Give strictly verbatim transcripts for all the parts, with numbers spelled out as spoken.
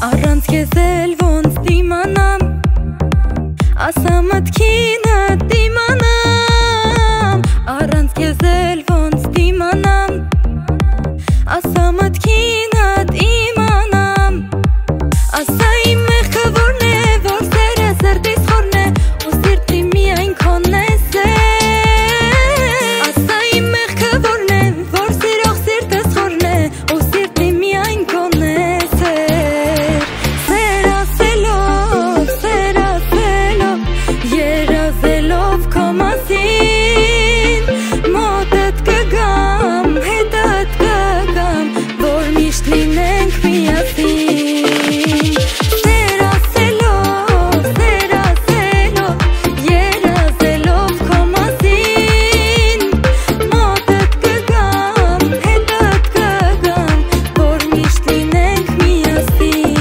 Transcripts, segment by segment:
Առանց քեզ էլ ոնց դիմանամ, ասա մտքինդ դիմանամ, առանց քեզ էլ ոնց դիմանամ, ասա մտքինդ իմանամ, ասա իմ մեղքը որն է, որ սերը սրտիս խորն է, ու սիրտի միայն քոնն է սեր, ասա իմ մեղքը որն է, որ սիրող սիրտս խորն է, ու սիրտի միայն քոնն է սեր, սեր ասելով, սեր ասելով, երազելով քո մասին, մոտդ կգամ, հետդ կգամ, որ միշտ լինենք միասին, սեր ասելով, սեր ասելով, երազելով քո մասին, մոտդ կգամ, հետդ կգամ, որ միշտ լինենք միասին։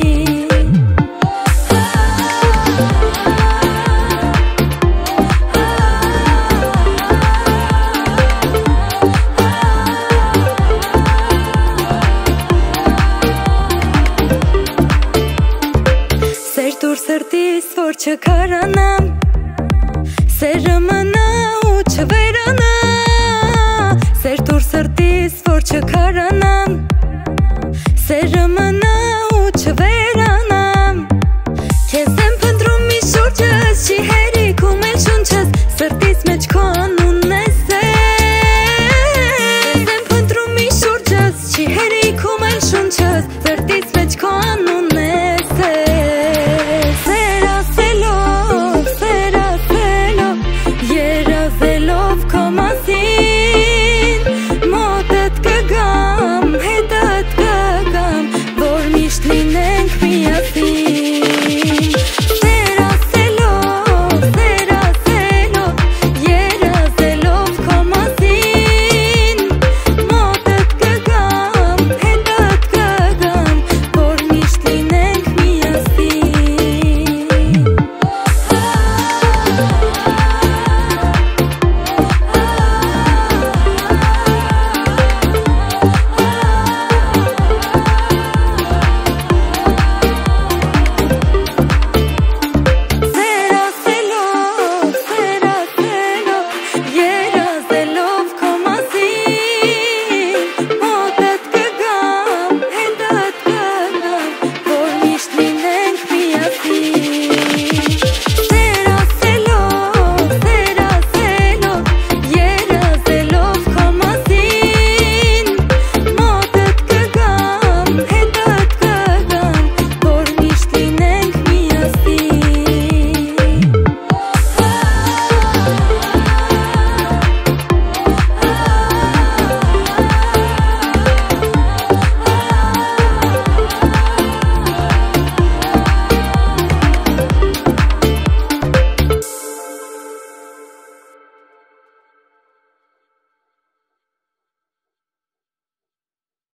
Սեր դուր սրտիս, որ չքարանամ, սերը մնա ու չվերանա, սեր դուր սրտիս, որ չքարանամ,